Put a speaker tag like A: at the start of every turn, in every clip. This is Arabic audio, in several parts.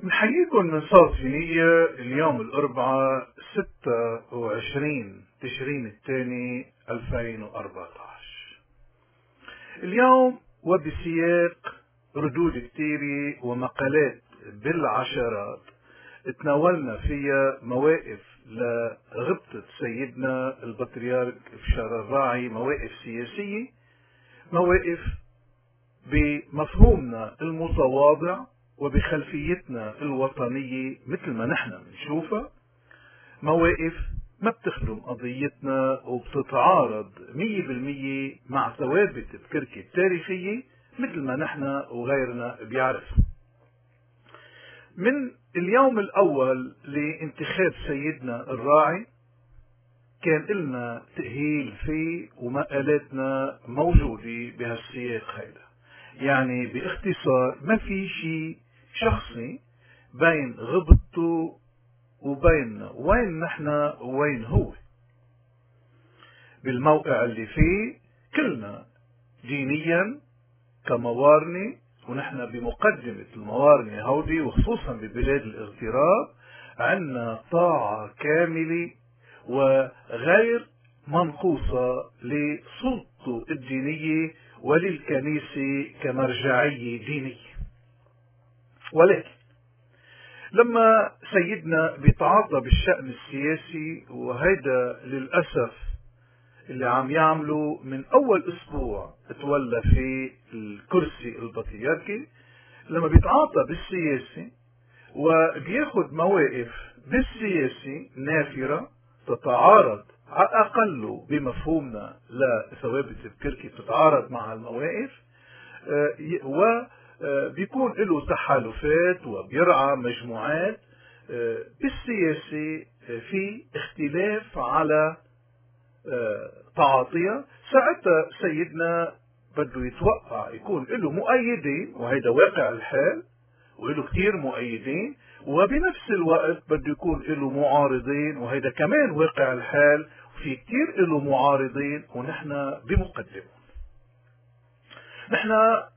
A: نحييكم من صوت فينية. اليوم الأربعاء 26 تشرين الثاني 2014. اليوم وبسياق ردود كثيرة ومقالات بالعشرات تناولنا فيها مواقف لغبطة سيدنا البطريرك بشار الراعي، مواقف سياسية، مواقف بمفهومنا المتواضع وبخلفيتنا الوطنية مثل ما نحن بنشوفها، مواقف ما بتخدم قضيتنا وبتتعارض 100% مع ثوابت بكركي التاريخية مثل ما نحن وغيرنا بيعرف. من اليوم الأول لانتخاب سيدنا الراعي كان لنا تأهيل فيه ومقالاتنا موجودة بهالسياق هيدا. يعني باختصار ما في شيء شخصي بين غبطته وبين وين نحن ووين هو. بالموقع اللي فيه كلنا دينيا كموارنة، ونحن بمقدمة الموارنة هودي وخصوصا ببلاد الاغتراب عنا طاعة كاملة وغير منقوصة لسلطته الدينية وللكنيسة كمرجعية دينية. ولكن لما سيدنا بيتعاطى بالشأن السياسي، وهيدا للأسف اللي عم يعمله من أول أسبوع تولى في الكرسي البطريركي، لما بيتعاطى بالسياسي وبياخد مواقف بالسياسي نافرة تتعارض على الأقل بمفهومنا لثوابت بكركي، تتعارض مع المواقف، وبيكون له تحالفات وبيرعى مجموعات بالسياسي في اختلاف على تعاطيها. ساعتها سيدنا بده يتوقع يكون له مؤيدين، وهيدا واقع الحال، وله كتير مؤيدين، وبنفس الوقت بده يكون له معارضين، وهيدا كمان واقع الحال، وفي كتير له معارضين ونحن بمقدمه. نحن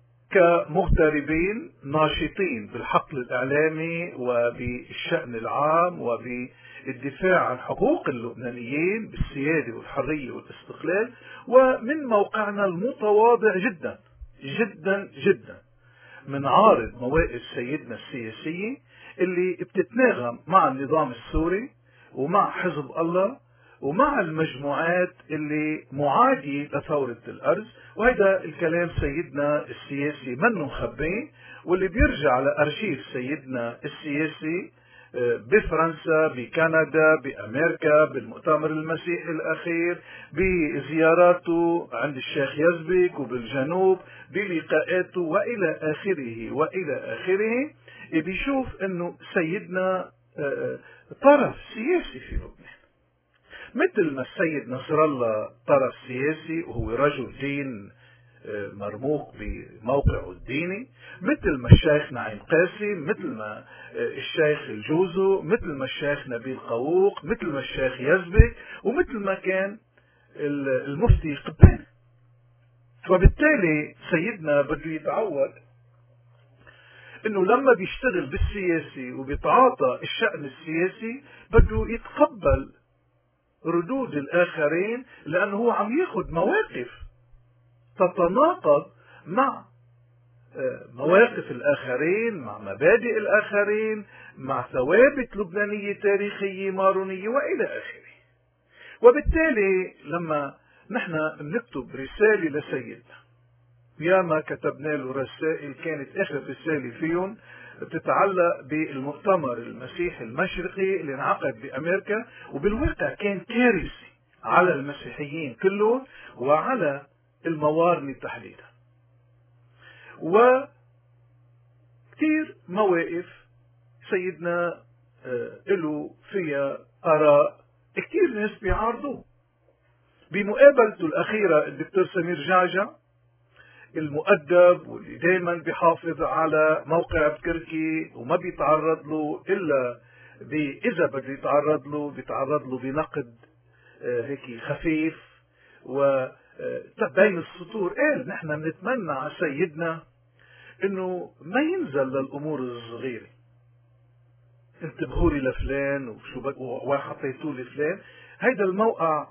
A: كمغتربين ناشطين بالحقل الإعلامي وبالشأن العام وبالدفاع عن حقوق اللبنانيين بالسيادة والحرية والاستقلال، ومن موقعنا المتواضع جدا جدا جدا من عارض مواقف سيدنا السياسية اللي بتتناغم مع النظام السوري ومع حزب الله ومع المجموعات اللي معادية لثورة الأرز. وهذا الكلام سيدنا السياسي منه مخبيه، واللي بيرجع لأرشيف سيدنا السياسي بفرنسا، بكندا، بأمريكا، بالمؤتمر المسيحي الأخير، بزياراته عند الشيخ يزبك وبالجنوب، بلقاءاته وإلى آخره وإلى آخره. بيشوف أنه سيدنا طرف سياسي في لبنان، مثل ما السيد نصر الله طرف سياسي وهو رجل دين مرموق بموقعه الديني، مثل ما الشيخ نعيم قاسم، مثل ما الشيخ الجوزو، مثل ما الشيخ نبيل قووق، مثل ما الشيخ يزبك، ومثل ما كان المفتي قبان. وبالتالي سيدنا بده يتعود انه لما بيشتغل بالسياسي وبيتعاطى الشأن السياسي بده يتقبل ردود الآخرين، لأنه هو عم ياخد مواقف تتناقض مع مواقف الآخرين، مع مبادئ الآخرين، مع ثوابت لبنانية تاريخية مارونية وإلى آخره. وبالتالي لما نحن بنكتب رسالة لسيدنا، ياما كتبنا له رسائل، كانت آخر رسالة فيهم بتتعلق بالمؤتمر المسيحي المشرقي اللي انعقد بأمريكا، وبالواقع كان كارثي على المسيحيين كلهم وعلى الموارنة تحديدا. وكثير مواقف سيدنا له فيها آراء كثير ناس بيعارضوه. بمقابلته الأخيرة الدكتور سمير جعجع المؤدب واللي دايما بيحافظ على موقع بكركي وما بيتعرض له إلا إذا بده يتعرض له بيتعرض له بنقد هيك خفيف وبين السطور. قال نحن بنتمنى على سيدنا انه ما ينزل للامور الصغيرة، انتبهوا لي لفلان وحطيتوا لي فلان. هيدا الموقع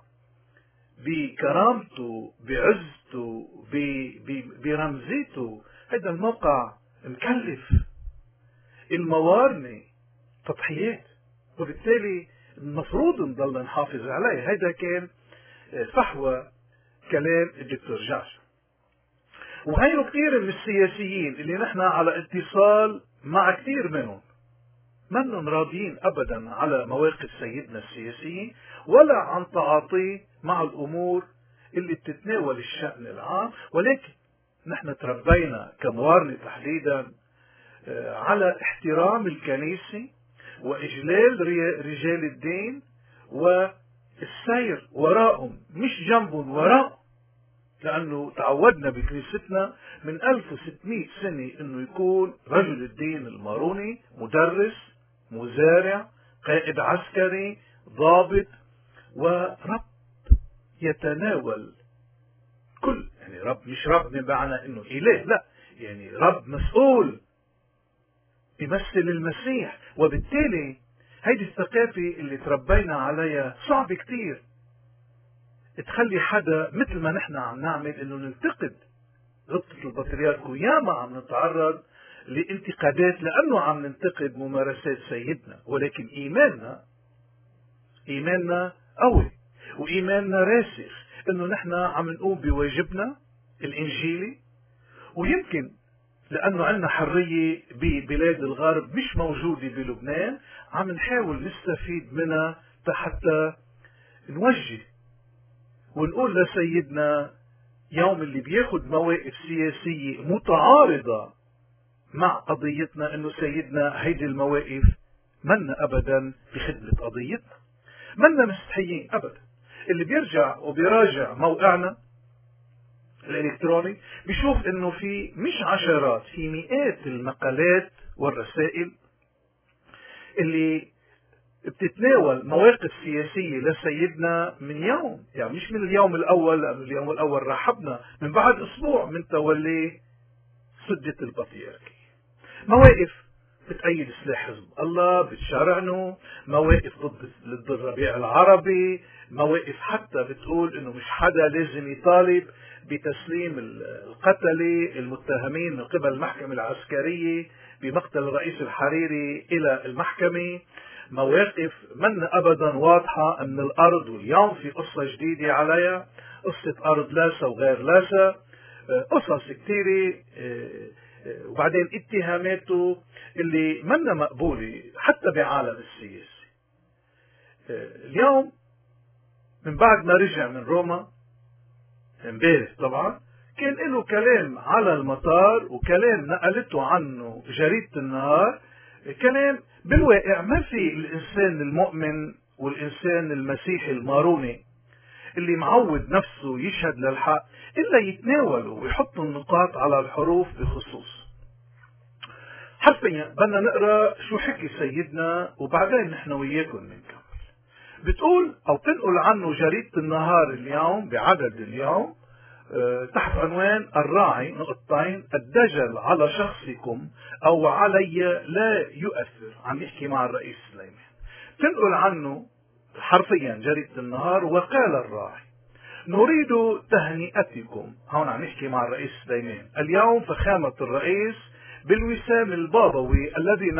A: بكرامته بعزته برمزيته، هيدا الموقع مكلف، الموارنة تضحيات، وبالتالي المفروض نضل نحافظ عليه. هيدا كان فحوى كلام الدكتور جعفر. وهي كثير من السياسيين اللي نحن على اتصال مع كثير منهم منهم راضيين ابدا على مواقف سيدنا السياسيين ولا عن تعاطيه مع الامور اللي بتتناول الشأن العام. ولكن نحن تربينا كموارنة تحديدا على احترام الكنيسة واجلال رجال الدين والسير وراءهم مش جنبهم، وراء، لأنه تعودنا بكنيستنا من 1600 سنة أنه يكون رجل الدين الماروني مدرس، مزارع، قائد عسكري، ضابط، ورب يتناول كل، يعني رب مش رب بمعنى أنه إله، لا، يعني رب مسؤول يمثل المسيح. وبالتالي هيدي الثقافة اللي تربينا عليها صعب كتير تخلي حدا مثل ما نحن عم نعمل انه ننتقد غبطة البطريرك، وياما عم نتعرض لانتقادات لانه عم ننتقد ممارسات سيدنا. ولكن ايماننا قوي وايماننا راسخ انه نحن عم نقوم بواجبنا الانجيلي. ويمكن لانه عندنا حرية ببلاد الغرب مش موجودة بلبنان، عم نحاول نستفيد منها حتى نوجه ونقول لسيدنا يوم اللي بياخد مواقف سياسية متعارضة مع قضيتنا انه سيدنا هيدي المواقف منا ابدا بخدمة قضيتنا، منا مستحيين ابدا. اللي بيرجع وبيراجع موقعنا الالكتروني بيشوف انه في مش عشرات، في مئات المقالات والرسائل اللي بتتناول مواقف سياسية لسيدنا من يوم، يعني مش من اليوم الأول، لأن اليوم الأول رحبنا، من بعد أسبوع من تولي سدة البطريركية. مواقف بتأيد سلاح حزب الله، بتشرعنه، مواقف ضد الربيع العربي، مواقف حتى بتقول إنه مش حدا لازم يطالب بتسليم القتلة المتهمين من قبل المحكمة العسكرية بمقتل الرئيس الحريري إلى المحكمة. مواقف من أبدا واضحة من الأرض، واليوم في قصة جديدة عليها، قصة أرض لاسا وغير لاسا، قصص كثيرة، وبعدين اتهاماته اللي منا مقبولة حتى بعالم السياسة. اليوم من بعد ما رجع من روما امبارح طبعا كان له كلام على المطار، وكلام نقلته عنه جريدة النهار، كلام بالواقع ما في الإنسان المؤمن والإنسان المسيحي الماروني اللي معود نفسه يشهد للحق إلا يتناوله ويحط النقاط على الحروف بخصوص. حرفيا بدنا نقرأ شو حكي سيدنا وبعدين نحن وياكم نكمل. بتقول أو تنقل عنه جريدة النهار اليوم بعدد اليوم تحت عنوان الراعي نقطتين الدجل على شخصكم أو علي لا يؤثر. عم يحكي مع الرئيس سليمان. تنقل عنه حرفيا جريدة النهار وقال الراعي نريد تهنئتكم. هون عم يحكي مع الرئيس سليمان. اليوم فخامة الرئيس بالوسام البابوي الذي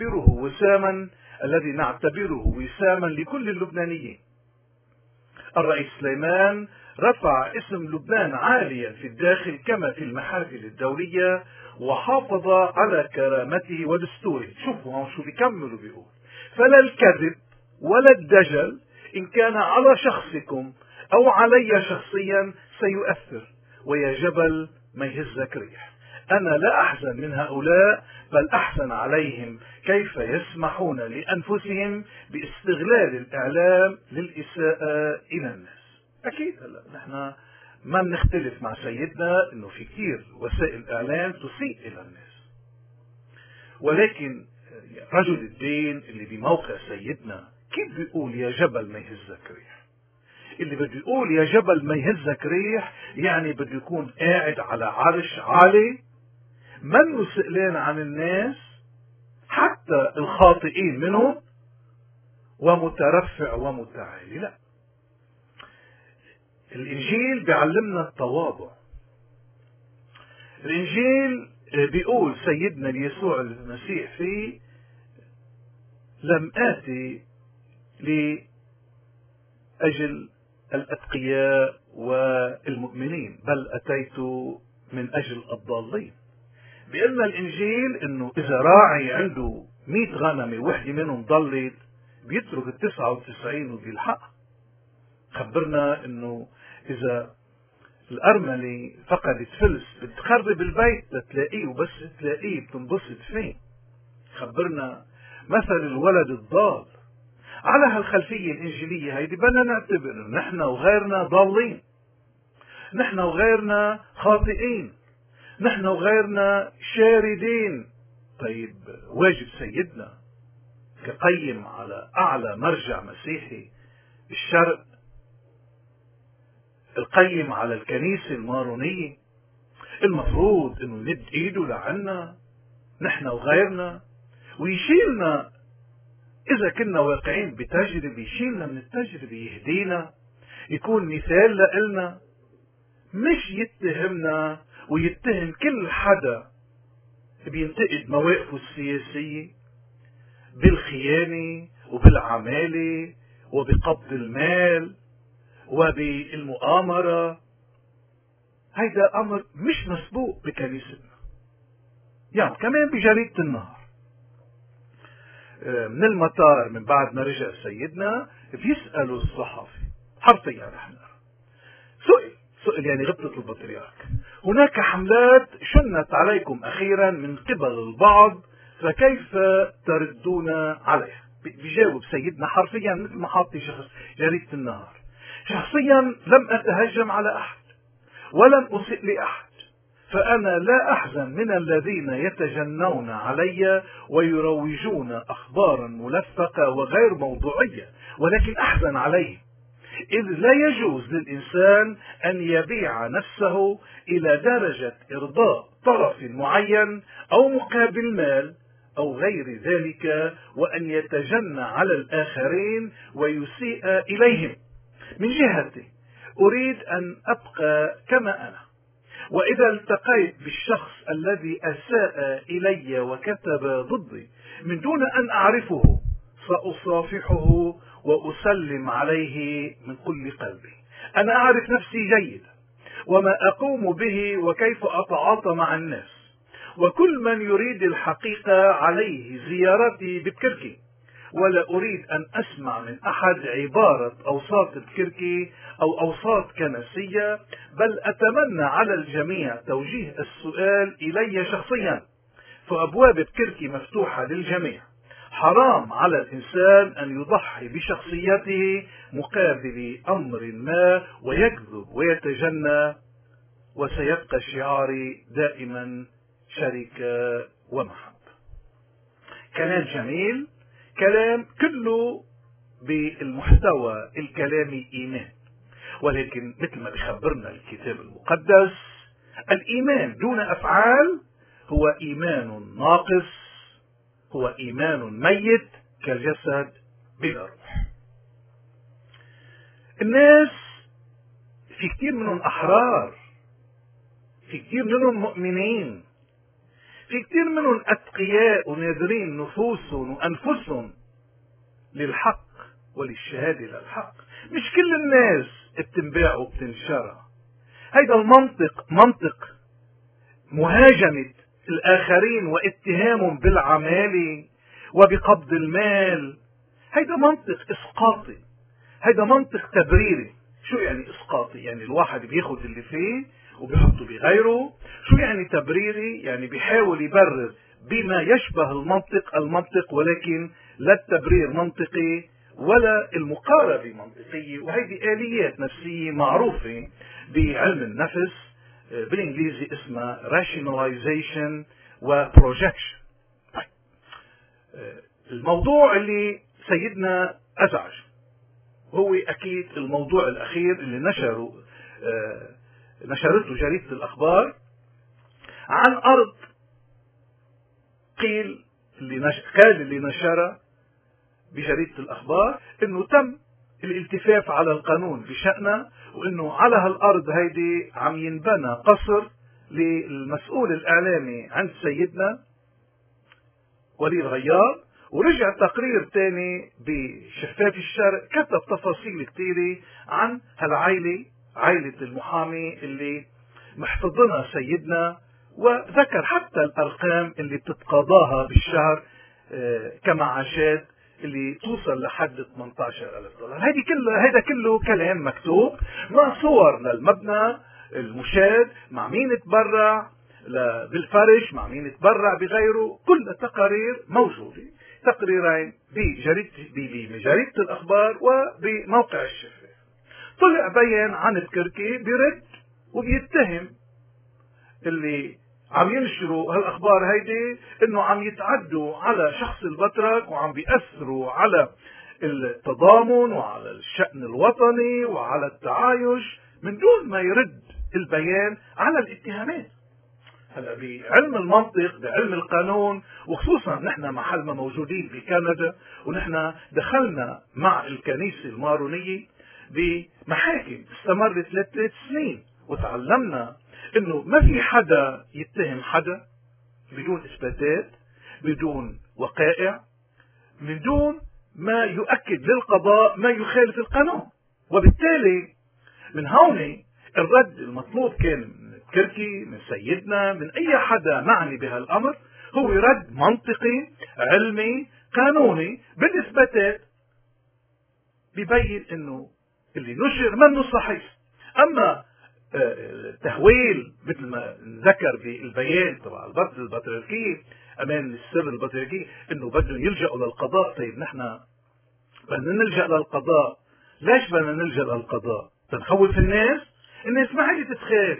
A: نعتبره وساما لكل اللبنانيين. الرئيس سليمان رفع اسم لبنان عاليا في الداخل كما في المحافل الدولية وحافظ على كرامته ودستوره. شوفوا هون شو بيكملوا بيقول فلا الكذب ولا الدجل إن كان على شخصكم أو علي شخصيا سيؤثر، ويا جبل ما يهزك ريح. أنا لا أحزن من هؤلاء بل أحزن عليهم كيف يسمحون لأنفسهم باستغلال الإعلام للإساءة إلى الناس. أكيد هلا نحن ما بنختلف مع سيدنا إنه في كثير وسائل إعلام تسيء إلى الناس، ولكن رجل الدين اللي بموقع سيدنا كيف بيقول يا جبل ما يهزك ريح؟ اللي بده يقول يا جبل ما يهزك ريح يعني بده يكون قاعد على عرش عالي منه سئلان عن الناس، حتى حتى الخاطئين منهم ومترفع ومتعالي. لا، الإنجيل بيعلمنا التواضع. الإنجيل بيقول سيدنا يسوع المسيح فيه: لم آتي لأجل الأتقياء والمؤمنين بل أتيت من أجل الضالين. بيقولنا الإنجيل إنه إذا راعي عنده 100 غنمة وحدة منهم ضلت بيترك 99 وبيلحقها. خبرنا إنه إذا الأرملة فقدت فلس بتخرب البيت لتلاقيه، وبس تلاقيه بتنبسط فيه. خبرنا مثل الولد الضال. على هالخلفية الإنجيلية هيدي بدنا نعتبر نحن وغيرنا ضالين، نحن وغيرنا خاطئين، نحن وغيرنا شاردين. طيب واجب سيدنا كقيم على أعلى مرجع مسيحي بالشرق، القيم على الكنيسة المارونية، المفروض انه ند ايده لعنا نحن وغيرنا ويشيلنا اذا كنا واقعين بتجربة، يشيلنا من التجربة، يهدينا، يكون مثال لنا، مش يتهمنا ويتهم كل حدا بينتقد مواقفه السياسية بالخيانة وبالعمالة وبقبض المال وبالمؤامرة. هيدا أمر مش مسبوق بكنيستنا. يعني كمان بجريدة النهار من المطار من بعد ما رجع سيدنا بيسألوا الصحفي حرفيا، رح نقرأ سئل يعني غبطة البطريرك: هناك حملات شنت عليكم أخيرا من قبل البعض فكيف تردون عليها؟ بيجاوب سيدنا حرفيا مثل ما حاطي شخص جريدة النهار: شخصيا لم أتهجم على أحد ولم أسئ لأحد، فأنا لا أحزن من الذين يتجنون علي ويروجون أخبارا ملفقة وغير موضوعية، ولكن أحزن عليهم، إذ لا يجوز للإنسان أن يبيع نفسه إلى درجة إرضاء طرف معين أو مقابل مال أو غير ذلك، وأن يتجنى على الآخرين ويسيء إليهم. من جهتي أريد أن أبقى كما أنا، وإذا التقيت بالشخص الذي أساء إلي وكتب ضدي من دون أن أعرفه سأصافحه وأسلم عليه من كل قلبي. أنا أعرف نفسي جيدا وما أقوم به وكيف أتعاطى مع الناس، وكل من يريد الحقيقة عليه زيارتي بكركي، ولا أريد أن أسمع من أحد عبارة أوساط بكركي أو أوساط كنسية، بل أتمنى على الجميع توجيه السؤال إلي شخصيا، فأبواب بكركي مفتوحة للجميع. حرام على الإنسان أن يضحي بشخصيته مقابل أمر ما ويكذب ويتجنى، وسيبقى شعاري دائما شركة ومحبة. كلام جميل، كلام كله بالمحتوى الكلامي إيمان، ولكن مثل ما بيخبرنا الكتاب المقدس الإيمان دون أفعال هو إيمان ناقص، هو إيمان ميت كالجسد بلا روح. الناس في كثير منهم أحرار، في كثير منهم مؤمنين، في كثير منهم أتقياء وناذرين نفوسهم وأنفسهم للحق وللشهادة للحق. مش كل الناس بتنباع وبتنشرى. هيدا المنطق منطق مهاجمة الآخرين واتهامهم بالعمالة وبقبض المال. هيدا منطق إسقاطي، هيدا منطق تبريري. شو يعني إسقاطي؟ يعني الواحد بياخد اللي فيه وبيحطه بغيره. شو يعني تبريري؟ يعني بيحاول يبرر بما يشبه المنطق ولكن لا التبرير منطقي ولا المقاربة منطقية. وهيدي آليات نفسية معروفة بعلم النفس، بالإنجليزي اسمها rationalization و projection. الموضوع اللي سيدنا أزعج هو أكيد الموضوع الأخير اللي نشرته جريدة الأخبار عن أرض قيل اللي نشر بجريدة الأخبار إنه تم الالتفاف على القانون بشأنه، وإنه على هالأرض هيدي عم ينبنى قصر للمسؤول الإعلامي عند سيدنا ولي الغيار. ورجع تقرير تاني بشفاف الشرق كتب تفاصيل كتيرة عن هالعائلة، عائلة المحامي اللي محتضنها سيدنا، وذكر حتى الأرقام اللي بتتقاضاها بالشهر كمعاشات اللي توصل لحد 18,000 دولار. هيدا كله كلام مكتوب مع صور للمبنى المشاد، مع مين تبرع بالفرش، مع مين تبرع بغيره، كل تقارير موجودة، تقريرين بجريدة الأخبار وبموقع الشفاف. طلع بيان عن الكركي بيرد وبيتهم اللي عم ينشروا هالأخبار هيدي إنه عم يتعدوا على شخص البطرك، وعم بيأثروا على التضامن وعلى الشأن الوطني وعلى التعايش، من دون ما يرد البيان على الاتهامات. هلا بعلم المنطق، بعلم القانون، وخصوصا نحن محل ما موجودين بكندا، ونحن دخلنا مع الكنيسة المارونية بمحاكم استمرت 3 سنين، وتعلمنا انه ما في حدا يتهم حدا بدون اثباتات، بدون وقائع، من دون ما يؤكد للقضاء ما يخالف القانون. وبالتالي من هون الرد المطلوب كان من كركي، من سيدنا، من اي حدا معني بهالامر، هو رد منطقي علمي قانوني بالاثباتات ببين انه اللي نشر منه صحيح. اما تهويل مثل ما ذكر بالبيان تبع البطريركية امان السر البطريركي انه بدهم يلجأوا للقضاء. طيب نحن بدنا نلجأ للقضاء، ليش بدنا نلجأ للقضاء؟ تنخوف الناس ما هي تتخاف.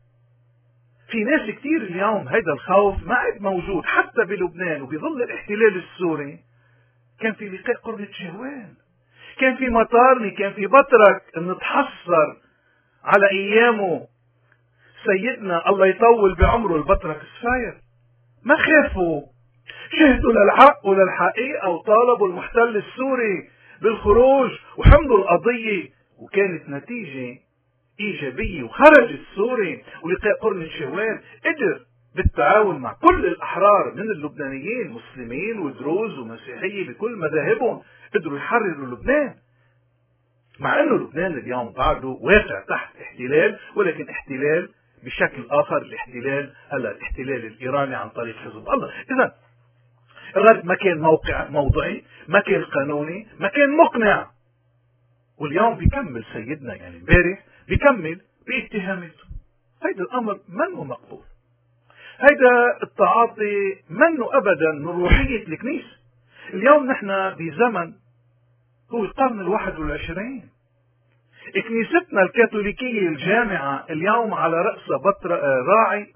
A: في ناس كتير اليوم هيدا الخوف ما عاد موجود. حتى بلبنان وبظل الاحتلال السوري كان في لقاء قرنة شهوان، كان في مطارني، كان في بطرك نتحسر على ايامه سيدنا الله يطول بعمره البطرك الصاير. ما خافوا، شهدوا للحق وللحقيقة، وطالبوا المحتل السوري بالخروج وحملوا القضية، وكانت نتيجة ايجابية، وخرج السوري. ولقاء قرن شهوان قدر بالتعاون مع كل الاحرار من اللبنانيين، مسلمين ودروز ومسيحية بكل مذاهبهم، قدروا يحرروا لبنان. مع انه لبنان اليوم بعده واقع تحت احتلال، ولكن احتلال بشكل اخر، الاحتلال الايراني عن طريق حزب الله. اذا الرد ما كان موضعي، ما كان قانوني، ما كان مقنع. واليوم بيكمل سيدنا، يعني امبارح بيكمل باتهاماته. هيدا الامر منه مقبول. هيدا التعاطي منه ابدا من روحية الكنيسة. اليوم نحن بزمن هو القرن 21. كنيستنا الكاثوليكية الجامعة اليوم على رأسها راعي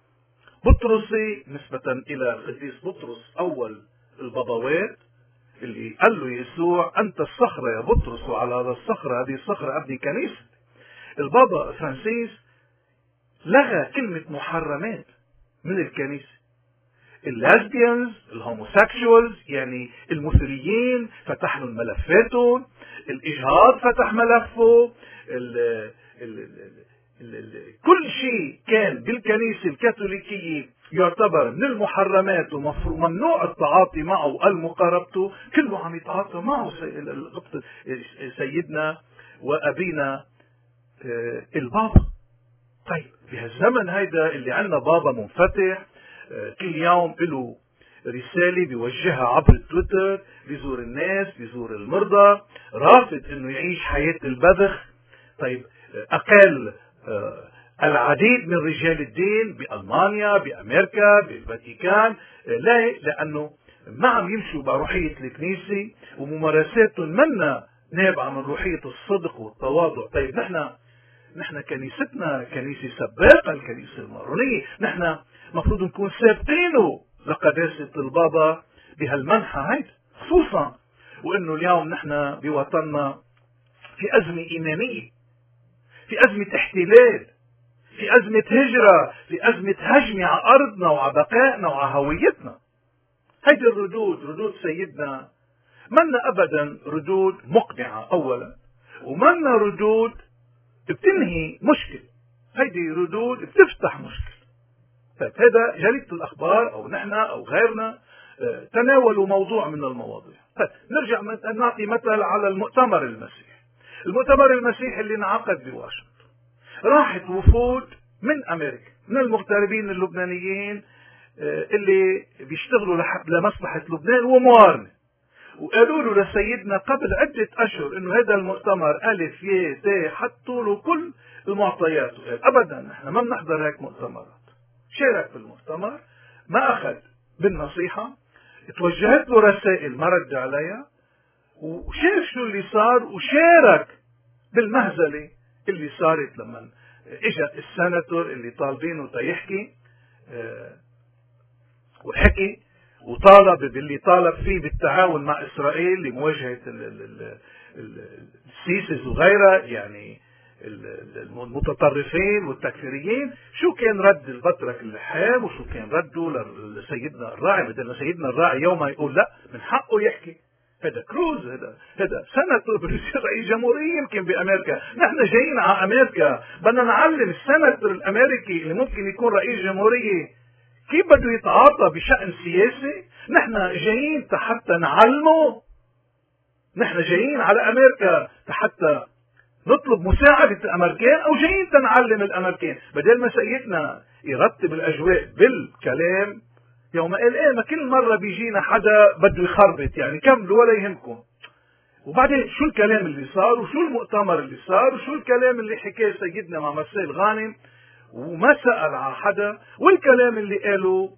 A: بطرسي نسبة إلى القديس بطرس أول البابوات، اللي قال له يسوع أنت الصخرة يا بطرس، وعلى هذا الصخرة، هذه الصخرة أبني كنيسة. البابا فرانسيس لغى كلمة محرمات من الكنيسة. اللاسبيانز، الهوموسيكشوالز، يعني المثريين فتح لهم ملفاتهم، الإجهاض فتح ملفه، كل شيء كان بالكنيسة الكاثوليكية يعتبر من المحرمات وممنوع التعاطي معه المقاربته، كله عم يتعاطى معه سيدنا وأبينا البابا. طيب بهالزمن هيدا اللي عندنا بابا منفتح، كل يوم له رسالة بيوجهها عبر التويتر، بيزور الناس، بيزور المرضى، رافض انه يعيش حياة البذخ. طيب اقل العديد من رجال الدين بألمانيا، بأمريكا، بالفاتيكان، لأنه ما عم يمشوا بروحية الكنيسة، وممارساتهم منا نابعة من روحية الصدق والتواضع. طيب نحن كنيستنا كنيسة سباقة، الكنيسة المارونية، نحن مفروض نكون سابقينه لقداسة البابا بهالمنحة هيدا، خصوصا وانه اليوم نحن بوطننا في أزمة إيمانية، في أزمة احتلال، في أزمة هجرة، في أزمة هجمة على أرضنا وعلى بقائنا وعلى هويتنا. هيدي الردود، ردود سيدنا، منا أبدا ردود مقنعة أولا، ومنا ردود بتنهي مشكلة، هيدي ردود بتفتح مشكلة. طيب هذا جريدة الأخبار أو نحن أو غيرنا تناولوا موضوع من المواضيع. طيب نرجع نعطي مثل على المؤتمر المسيحي. المؤتمر المسيحي اللي انعقد بواشنطن، راحت وفود من أمريكا، من المغتربين اللبنانيين اللي بيشتغلوا لمصلحة لبنان وموارنة، وقالوا له لسيدنا قبل عدة أشهر إنه هذا المؤتمر ألف ي ت، حطوا له كل المعطيات، وقال أبدا نحن ما بنحضر هيك مؤتمرات. شارك في المؤتمر، ما أخذ بالنصيحة، توجهت له رسائل ما رد عليها، وشاف شو اللي صار، وشارك بالمهزلة اللي صارت لما اجى السناتور اللي طالبينه تيحكي وحكي وطالب باللي طالب فيه بالتعاون مع إسرائيل لمواجهة السيسيز وغيرها، يعني المتطرفين والتكفيريين. شو كان رد البطرك اللحام وشو كان رده لسيدنا الراعي؟ بدل ما سيدنا الراعي يوم يقول لا من حقه يحكي، هذا كروز، هذا سناتور بصير رئيس جمهورية يمكن بأمريكا، نحن جايين على أمريكا بدنا نعلم السناتور الأمريكي اللي ممكن يكون رئيس جمهورية كيف بده يتعاطى بشأن سياسي. نحن جايين حتى نعلمه، نحن جايين على أمريكا حتى نطلب مساعدة الأمريكان، أو جايين تنعلم الأمريكان؟ بدل ما سيدنا يرتب الأجواء بالكلام، يوم قال إيه ما كل مرة بيجينا حدا بده يخربط، يعني كملوا ولا يهمكم. وبعدين شو الكلام اللي صار، وشو المؤتمر اللي صار، وشو الكلام اللي حكاه سيدنا مع مرسيل غانم وما سأل على حدا، والكلام اللي قاله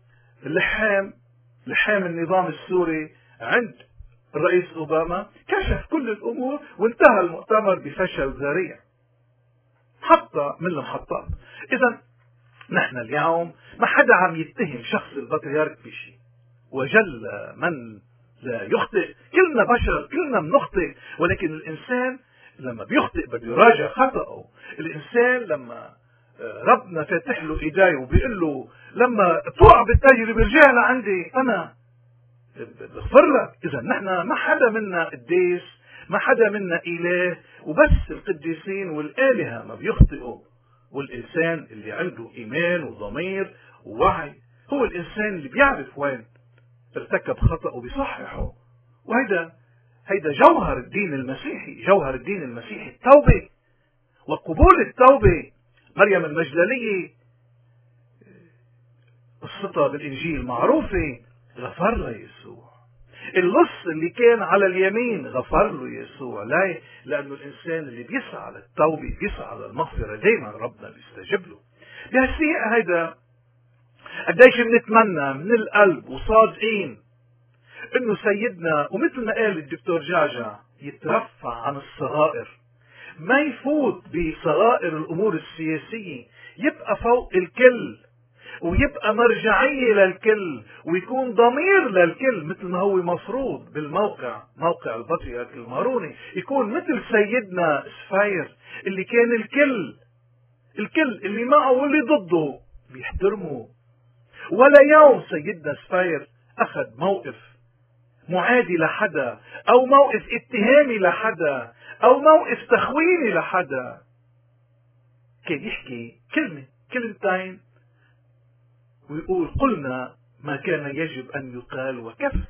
A: لحام النظام السوري عند الرئيس أوباما، كشف كل الأمور وانتهى المؤتمر بفشل ذريع، حتى من المحطات. إذا نحن اليوم ما حدا عم يتهم شخص البطريرك بشيء، وجل من لا يخطئ، كلنا بشر، كلنا بنخطئ، ولكن الإنسان لما بيخطئ بده يراجع خطأه. الإنسان لما ربنا فاتح له إيديه وبيقول له لما توقع بالتجربة رجع لعندي أنا بغفر لك. إذا نحن ما حدا منا قديس، ما حدا منا إله، وبس القديسين والآلهة ما بيخطئوا. والإنسان اللي عنده إيمان وضمير ووعي هو الإنسان اللي بيعرف وين ارتكب خطأ وبيصححه. هيدا جوهر الدين المسيحي. جوهر الدين المسيحي التوبة وقبول التوبة. مريم المجدلية قصتها بالإنجيل معروفة، غفر له يسوع. اللص اللي كان على اليمين غفر له يسوع. ليه؟ لأنه الإنسان اللي بيسعى للتوبة بيسعى للمغفرة دايما ربنا بيستجيب له. بهالسياق هيدا قديش بنتمنى من القلب وصادقين انه سيدنا، ومثل ما قال الدكتور جعجع، يترفع عن الصغائر، ما يفوت بصغائر الامور السياسية، يبقى فوق الكل ويبقى مرجعية للكل ويكون ضمير للكل، مثل ما هو مفروض بالموقع، موقع البطريرك الماروني، يكون مثل سيدنا سفير اللي كان الكل اللي معه واللي ضده بيحترمه. ولا يوم سيدنا سفير أخذ موقف معادي لحدا أو موقف اتهامي لحدا أو موقف تخويني لحدا. كان يحكي كلمتين ويقول قلنا ما كان يجب أن يقال وكفى.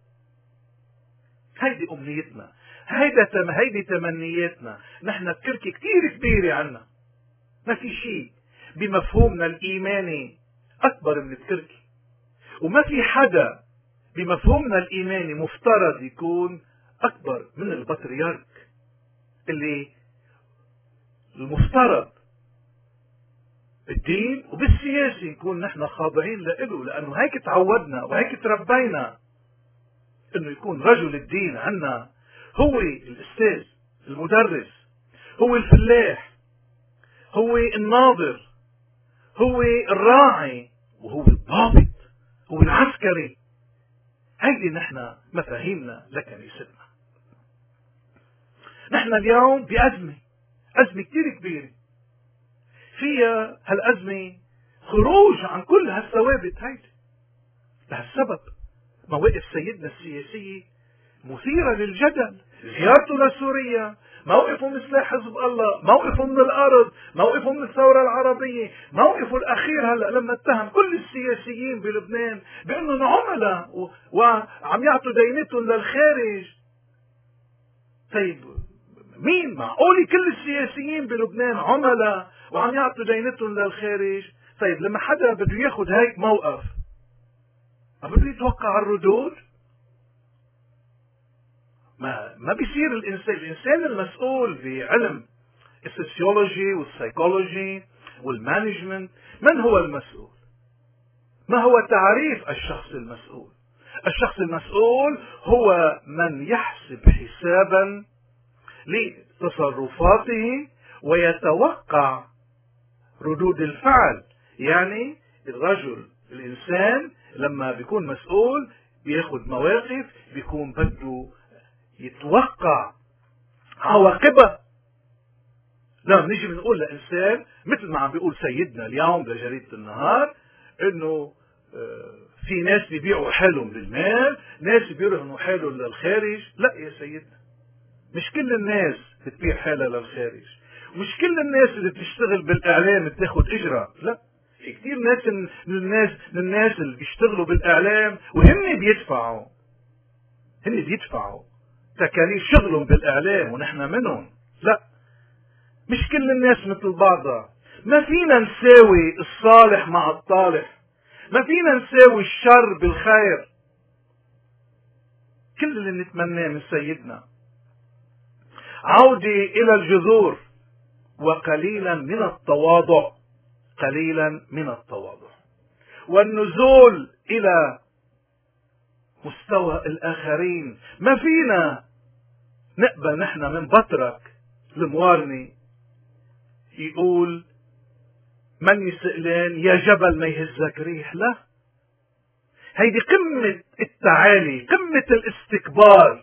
A: هيدي أمنيتنا، هيدي تمنياتنا. نحن التركة كتير كبيرة عنا، ما في شيء بمفهومنا الإيماني أكبر من التركة، وما في حدا بمفهومنا الإيماني مفترض يكون أكبر من البطريرك، اللي المفترض بالدين وبالسياسة نكون نحن خاضعين له، لأنه هيك تعودنا وهيك تربينا إنه يكون رجل الدين عنا هو الأستاذ، المدرس، هو الفلاح، هو الناظر، هو الراعي، وهو الضابط، هو العسكري. هيدي نحن مفاهيمنا لكنيستنا. نحن اليوم بأزمة كتير كبيرة، فيها هالأزمة خروج عن كل هالثوابت هيدي. لهالسبب مواقف سيدنا السياسية مثيرة للجدل. زيارته لسوريا، موقفه من سلاح حزب الله، موقفه من الأرض، موقفه من الثورة العربية، موقفه الأخير هلأ لما اتهم كل السياسيين بلبنان بأنهم عملاء وعم يعطوا دينتهم للخارج. طيب مين معقول كل السياسيين بلبنان عملاء وعم يعطوا دينتهم للخارج؟ طيب لما حدا بده ياخذ هيك موقف ما بده يتوقع الردود؟ ما بيصير. الإنسان المسؤول بعلم السوسيولوجي والسيكولوجي والمانجمنت من هو المسؤول؟ ما هو تعريف الشخص المسؤول؟ الشخص المسؤول هو من يحسب حسابا لتصرفاته ويتوقع ردود الفعل. يعني الإنسان لما بيكون مسؤول بياخد مواقف بيكون بده يتوقع عواقبها. لا نيجي بنقول لإنسان مثل ما عم بيقول سيدنا اليوم لجريدة النهار انه في ناس بيبيعوا حالهم للمال، ناس بيرهنوا حالهم للخارج. لا يا سيدنا، مش كل الناس بتبيع حالها للخارج، مش كل الناس اللي بتشتغل بالاعلام بتاخد اجرة. لا، في كثير ناس من الناس اللي بيشتغلوا بالاعلام وهن بيدفعوا تكاليف شغلهم بالاعلام ونحن منهم. لا، مش كل الناس مثل بعضها. ما فينا نساوي الصالح مع الطالح، ما فينا نساوي الشر بالخير. كل اللي نتمناه من سيدنا عودة إلى الجذور وقليلا من التواضع، قليلا من التواضع، والنزول إلى مستوى الآخرين. ما فينا نقبل نحن من بطرك الموارني يقول من سئلان يا جبل ما يهزك ريح. لا، هيدي قمة التعالي، قمة الاستكبار.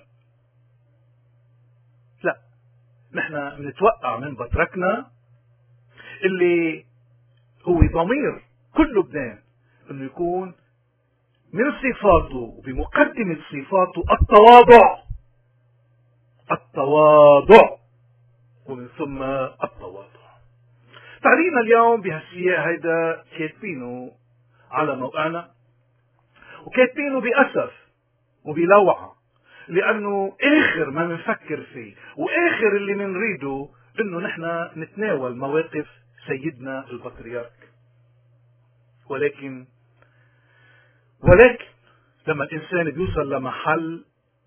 A: لا، نحن بنتوقع من بطركنا اللي هو ضمير كل لبنان انه يكون من صفاته وبمقدمة صفاته التواضع ومن ثم التواضع. تعليقنا اليوم بهالسياق هيدا كاتبينه على موقعنا، وكاتبينه بأسف وبلوعة، لأنه آخر ما بنفكر فيه وآخر اللي بنريده إنه نحن نتناول مواقف سيدنا البطريرك. ولكن لما الإنسان بيوصل لمحل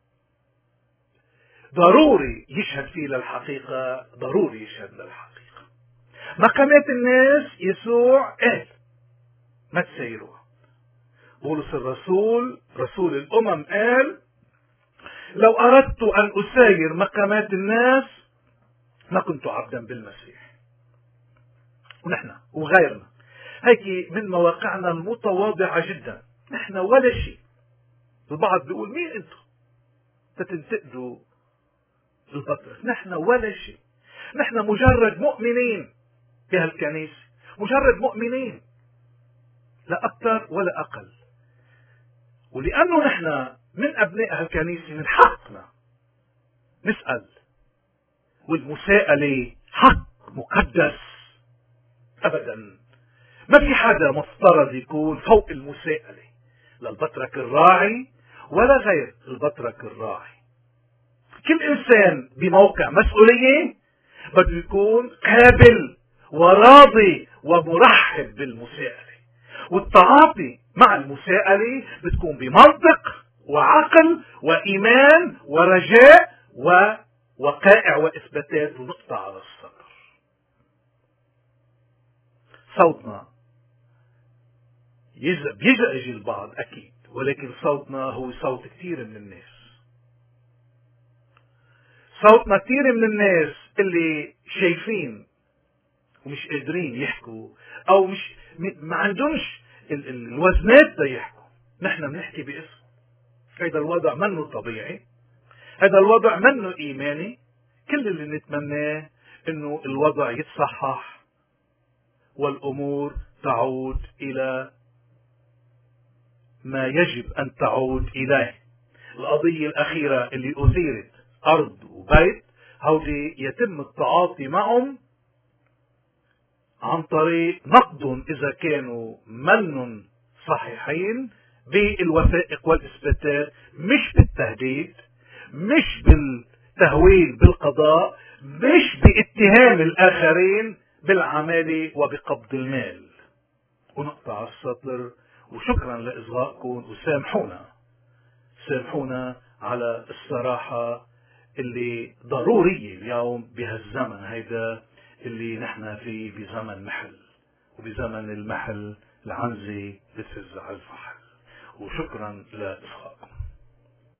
A: ضروري يشهد فيه للحقيقة، ضروري يشهد للحقيقة. مقامات الناس يسوع قال ما تسيروها. بولس الرسول رسول الأمم قال لو أردت أن أساير مقامات الناس ما كنت عبدا بالمسيح. ونحن وغيرنا هيك من مواقعنا المتواضعة جدا، نحن ولا شيء. البعض بيقول مين انتم تتنتقدوا البطرك؟ نحن ولا شيء، نحن مجرد مؤمنين بهالكنيسة، مجرد مؤمنين لا أكثر ولا أقل. ولأنه نحن من أبناء هالكنيسة من حقنا نسأل، والمساءلة حق مقدس أبدا. ما في حدا مفترض يكون فوق المساءلة للبطرك الراعي ولا غير البطرك الراعي. كل إنسان بموقع مسؤولية بده يكون قابل وراضي ومرحب بالمساءلة، والتعاطي مع المساءلة بتكون بمنطق وعقل وإيمان ورجاء ووقائع وإثباتات ونقطة على الصدر. صوتنا بيزعج البعض أكيد، ولكن صوتنا هو صوت كثير من الناس. صوتنا كثير من الناس اللي شايفين ومش قادرين يحكوا أو ما عندهمش الوزنات ليحكوا. نحن بنحكي باسم. هذا الوضع منه طبيعي، هذا الوضع منه إيماني. كل اللي نتمناه إنه الوضع يتصحح والأمور تعود إلى ما يجب أن تعود إليه. القضية الأخيرة اللي أثيرت، أرض وبيت، هودي يتم التعاطي معهم عن طريق نقدهم إذا كانوا منن صحيحين بالوثائق والإثباتات، مش بالتهديد، مش بالتهويل بالقضاء، مش باتهام الآخرين بالعمالة وبقبض المال. ونقطع السطر، وشكرا لإصغائكم، وسامحونا على الصراحة اللي ضرورية اليوم بهالزمن هيدا اللي نحن فيه، بزمن محل، وبزمن المحل العنزة بتفز على الفحل. وشكرا لإصغائكم.